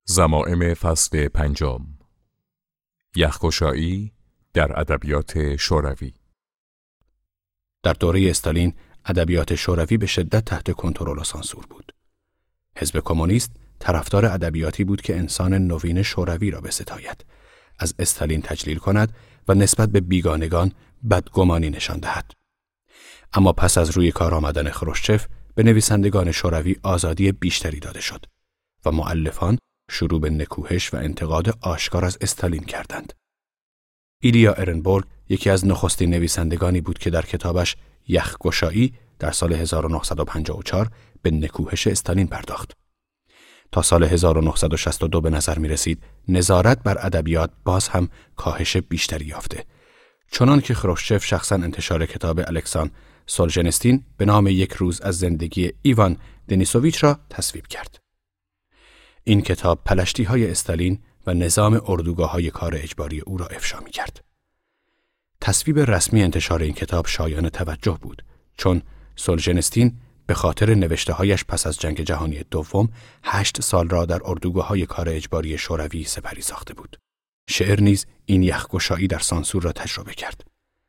ضمائم فصل 5. یخگشایی در ادبیات شوروی. در دوره استالین ادبیات شوروی به شدت تحت کنترل و سانسور بود. حزب کمونیست طرفدار ادبیاتی بود که انسان نوین شوروی را بستاید، از استالین تجلیل کند و نسبت به بیگانگان بدگمانی نشان دهد. اما پس از روی کار آمدن خروشچف به نویسندگان شوروی آزادی بیشتری داده شد و مؤلفان شروع به نکوهش و انتقاد آشکار از استالین کردند. ایلیا ارنبورگ یکی از نخستین نویسندگانی بود که در کتابش یخگشایی در سال 1954 به نکوهش استالین پرداخت. تا سال 1962 به نظر می رسید نظارت بر ادبیات باز هم کاهش بیشتری یافته، چنان که خروشچف شخصا انتشار کتاب الکساندر سولژنیتسین به نام یک روز از زندگی ایوان دنیسوویچ را تصویب کرد. این کتاب پلشتی‌های استالین و نظام اردوگاه‌های کار اجباری او را افشا می‌کرد. تصویب رسمی انتشار این کتاب شایان توجه بود، چون سولژنیتسین به خاطر نوشته‌هایش پس از جنگ جهانی دوم 8 سال را در اردوگاه‌های کار اجباری شوروی سپری ساخته بود. شعر نیز این یخگشایی در سانسور را تجربه کرد.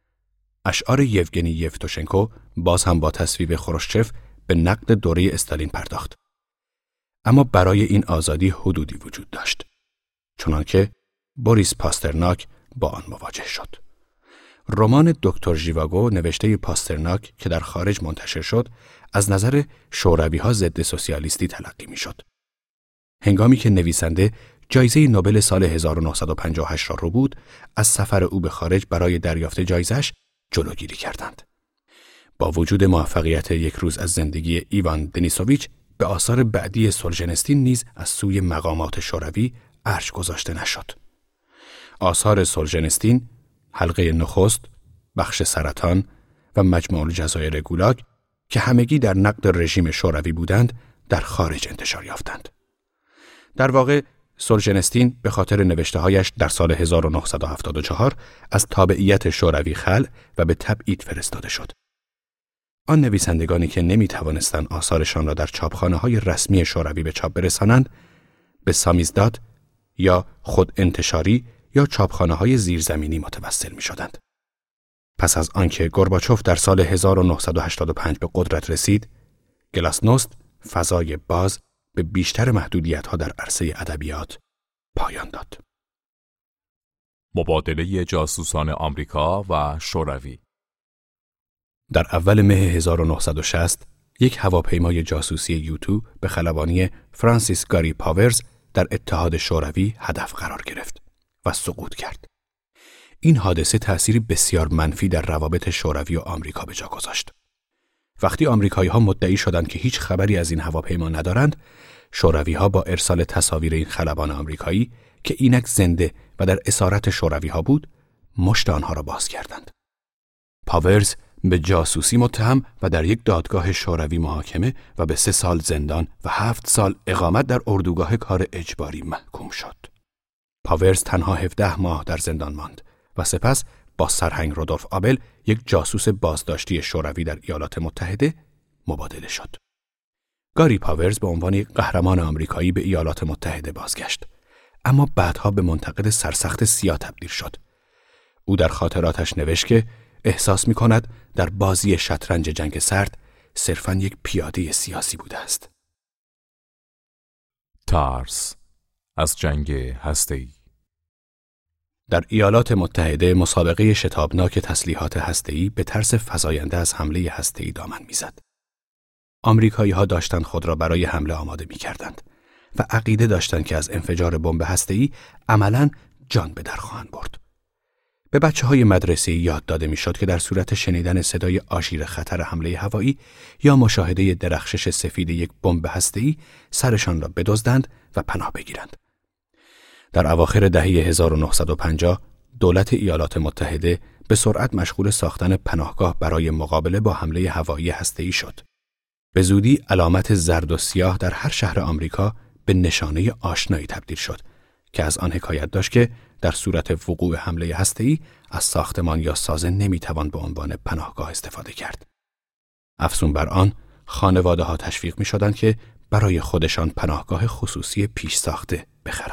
اشعار یوگنی یوتوشنکو باز هم با تصویب خروشچف به نقد دوره استالین پرداخت. اما برای این آزادی حدودی وجود داشت، چنانکه بوریس پاسترناک با آن مواجه شد. رمان دکتر ژیواگو نوشته پاسترناک که در خارج منتشر شد، از نظر شوروی‌ها ضد سوسیالیستی تلقی می‌شد. هنگامی که نویسنده جایزه نوبل سال 1958 را رو بود، از سفر او به خارج برای دریافت جایزه‌اش جلوگیری کردند. با وجود موفقیت یک روز از زندگی ایوان دنیسوویچ، به آثار بعدی سولژنیتسین نیز از سوی مقامات شوروی ارج گذاشته نشد. آثار سولژنیتسین، حلقه نخست، بخش سرطان و مجموع الجزایر گولاگ که همگی در نقد رژیم شوروی بودند، در خارج انتشار یافتند. در واقع سولژنیتسین به خاطر نوشته‌هایش در سال 1974 از تابعیت شوروی خلع و به تبعید فرستاده شد. آن نویسندگانی که نمی‌توانستند آثارشان را در چاپخانه‌های رسمی شوروی به چاپ برسانند، به سامیزداد یا خود انتشاری یا چاپخانه‌های زیرزمینی متوسل می‌شدند. پس از آنکه گورباچوف در سال 1985 به قدرت رسید، گلاسنوست فضای باز به بیشتر محدودیت‌ها در عرصه ادبیات پایان داد. مبادله جاسوسان آمریکا و شوروی. در اول مه 1960 یک هواپیمای جاسوسی یوتو به خلبانی فرانسیس گاری پاورز در اتحاد شوروی هدف قرار گرفت و سقوط کرد. این حادثه تأثیری بسیار منفی در روابط شوروی و آمریکا به جا گذاشت. وقتی آمریکایی‌ها مدعی شدند که هیچ خبری از این هواپیما ندارند، شوروی‌ها با ارسال تصاویر این خلبان آمریکایی که اینک زنده و در اسارت شوروی‌ها بود، مشت آنها را باز کردند. پاورز به جاسوسی متهم و در یک دادگاه شوروی محاکمه و به 3 سال زندان و 7 سال اقامت در اردوگاه کار اجباری محکوم شد. پاورز تنها 17 ماه در زندان ماند و سپس با سرهنگ رودولف آبل، یک جاسوس بازداشتی شوروی در ایالات متحده، مبادله شد. گاری پاورز به عنوان یک قهرمان آمریکایی به ایالات متحده بازگشت، اما بعدها به منتقد سرسخت سیا تبدیل شد. او در خاطراتش نوشت که احساس می‌کند در بازی شطرنج جنگ سرد صرفاً یک پیاده سیاسی بوده است. ترس از جنگ هسته‌ای. در ایالات متحده مسابقه شتابناک تسلیحات هسته‌ای به ترس فزاینده از حمله هسته‌ای دامن می‌زد. آمریکایی‌ها داشتند خود را برای حمله آماده می‌کردند و عقیده داشتند که از انفجار بمب هسته‌ای عملاً جان به در خواهند برد. به بچه‌های مدرسه‌ای یاد داده می‌شد که در صورت شنیدن صدای آژیر خطر حمله هوایی یا مشاهده درخشش سفید یک بمب هسته‌ای سرشان را بدزدند و پناه بگیرند. در اواخر دهه 1950 دولت ایالات متحده به سرعت مشغول ساختن پناهگاه برای مقابله با حمله هوایی هسته‌ای شد. به زودی علامت زرد و سیاه در هر شهر آمریکا به نشانه آشنایی تبدیل شد که از آن حکایت داشت که در صورت وقوع حمله هسته‌ای از ساختمان یا سازه نمیتوان به عنوان پناهگاه استفاده کرد. افزون بر آن، خانواده‌ها تشویق می‌شدند که برای خودشان پناهگاه خصوصی پیش ساخته بخرد.